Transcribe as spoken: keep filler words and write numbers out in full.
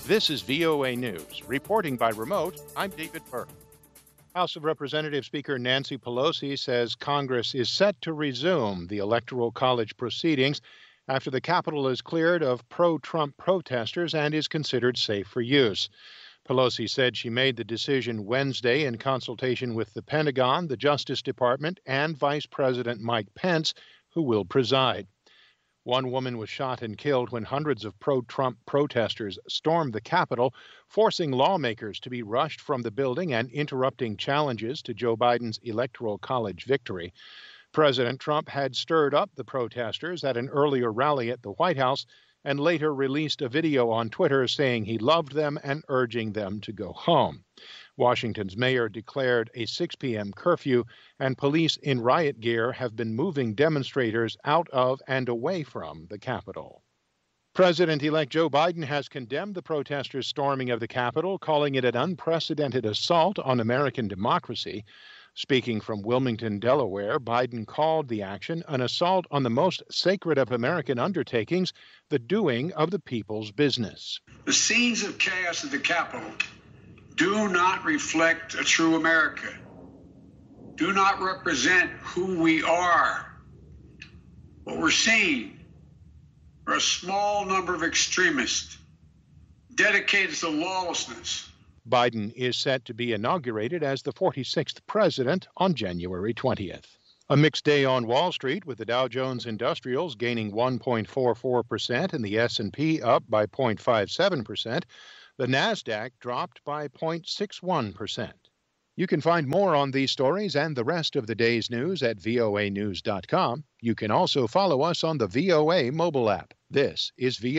This is V O A News. Reporting by remote, I'm David Burke. House of Representatives Speaker Nancy Pelosi says Congress is set to resume the Electoral College proceedings after the Capitol is cleared of pro-Trump protesters and is considered safe for use. Pelosi said she made the decision Wednesday in consultation with the Pentagon, the Justice Department, and Vice President Mike Pence, who will preside. One woman was shot and killed when hundreds of pro-Trump protesters stormed the Capitol, forcing lawmakers to be rushed from the building and interrupting challenges to Joe Biden's Electoral College victory. President Trump had stirred up the protesters at an earlier rally at the White House and later released a video on Twitter saying he loved them and urging them to go home. Washington's mayor declared a six p.m. curfew, and police in riot gear have been moving demonstrators out of and away from the Capitol. President-elect Joe Biden has condemned the protesters' storming of the Capitol, calling it an unprecedented assault on American democracy. Speaking from Wilmington, Delaware, Biden called the action an assault on the most sacred of American undertakings, the doing of the people's business. The scenes of chaos at the Capitol do not reflect a true America, do not represent who we are. What we're seeing are a small number of extremists dedicated to lawlessness. Biden is set to be inaugurated as the forty-sixth president on January twentieth. A mixed day on Wall Street, with the Dow Jones Industrials gaining one point four four percent and the S and P up by zero point five seven percent. The Nasdaq dropped by zero point six one percent. You can find more on these stories and the rest of the day's news at V O A news dot com. You can also follow us on the V O A mobile app. This is V O A.